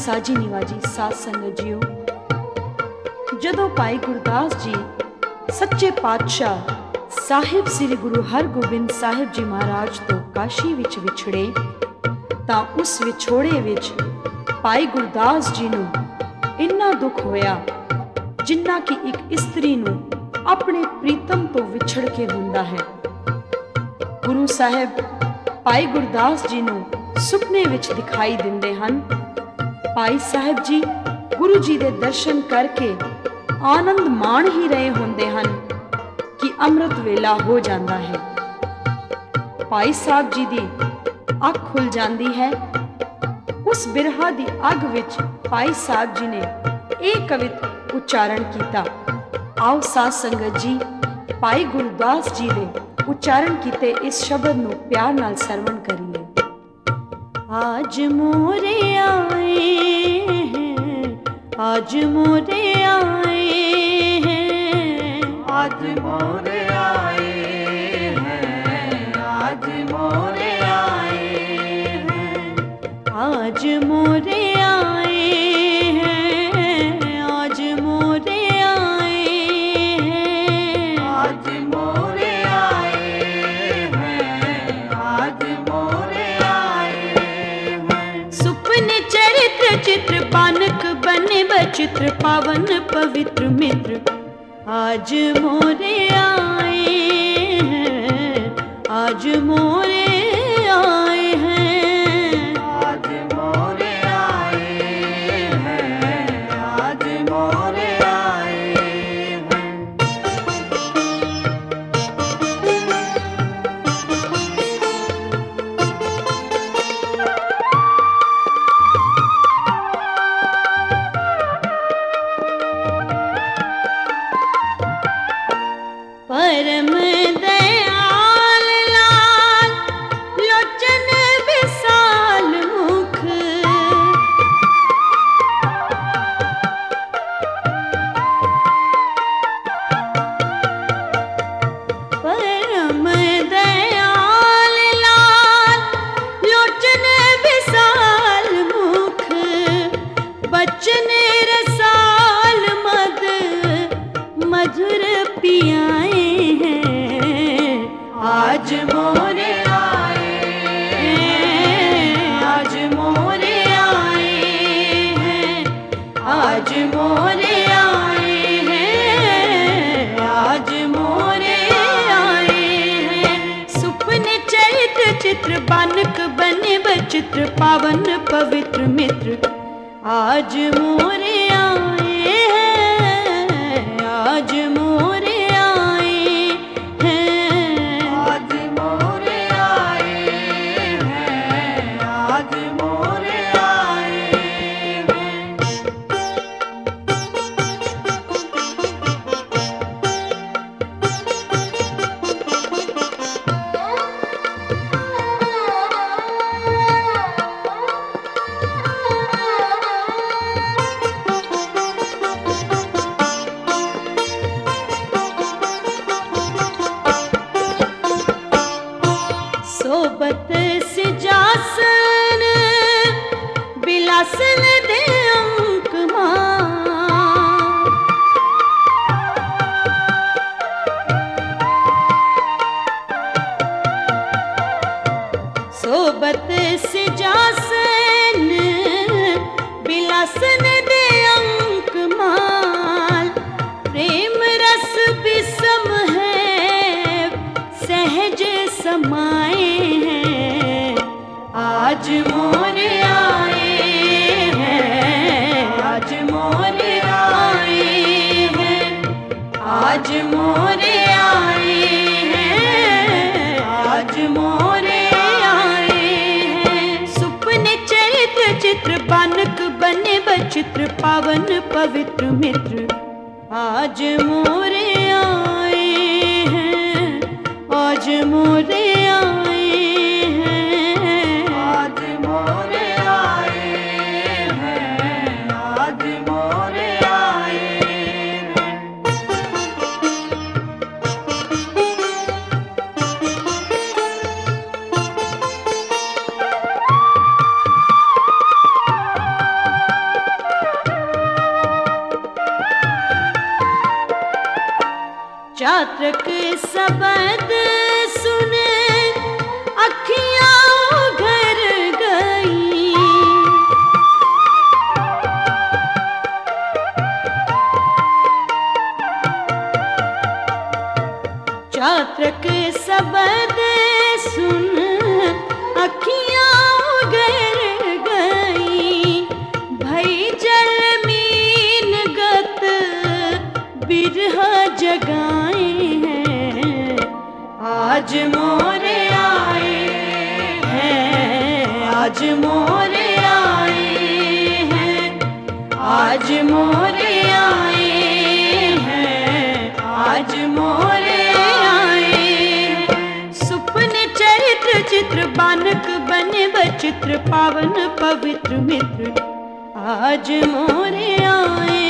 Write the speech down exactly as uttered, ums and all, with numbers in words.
साजी निवाजी साध संगत जीओ, जदों भाई गुरदास जी सच्चे पातशाह साहिब श्री गुरु हरगोबिंद साहिब जी महाराज तो काशी विच विछड़े तां उस विछोड़े विच भाई गुरदास जी नूं इन्ना दुख होया जिन्ना कि एक इस्त्री नूं अपने प्रीतम तो विछड़ के हुंदा है। गुरु साहिब भाई गुरदास जी नूं सुपने विच दिखाई दिंदे हन। भाई साहिब जी गुरु जी दे दर्शन करके आनंद माण ही रहे होंदे हन कि अमृत वेला हो जाता है। भाई साहब जी दी अख खुल जाती है। उस बिरहा दी अग विच भाई साहब जी ने एक कवित उच्चारण किया। आओ साध संगत जी भाई गुरदास जी ने उच्चारण किते इस शब्द नूं प्यार नाल सरवण करिए। आज मोरे आए हैं, आज मोरे आए हैं, आज मोरे आए हैं, आज मोरे आए हैं, आज मोरे आए हैं, आज मोरे आए हैं, आज मोरे आए हैं, आज मोरे आए हैं। सुपने चरित्र चित्र पानक बने बचित्र पावन पवित्र मित्र आज मोरे आए हैं, आज मोरे आए हैं, आज मोरे आए हैं, आज मोरे आए हैं। परम दयाल लाल लोचन विशाल मुख परम दयाल लाल लोचन विशाल मुख बचन रसाल मद मधुर पियाए हैं। आज मोरे आए हैं, आज मोरे आए हैं, आज मोरे आए हैं, आज मोरे आए हैं। सुपने चरित्र चित्र बानक बने बचित्र पावन पवित्र मित्र आज मोरे आए हैं, आज मोरे आए हैं, आज मोरे आए हैं, आज मोरे आए हैं। सोबत सिजासन बिलासन दे अंक मां सोबत सिजासन बिलासन दे अंक माल प्रेम रस बिसम है सहज समाए हैं। आज मोरे आए हैं, आज मोरे आए हैं, आज मोरे आए हैं, आज मोरे आए हैं। सुपने चरित्र चित्र बानक बने बचित्र पावन पवित्र मित्र आज मोरे आए हैं, आज मोरे आए हैं, आज मोरे आए हैं, आज मोरे आए हैं। चातक शब्द सुने अखियां उघर गई। चातक शब्द सुन अखियां उघर गई। भई जल मीन गत बिरहा जगाए हैं। आज मोरे आए हैं, आज मोरे आए हैं, आज मोरे आए हैं, आज मोरे आए हैं। सुपने चरित्र चित्र बानक बने बचित्र पावन पवित्र मित्र आज मोरे आए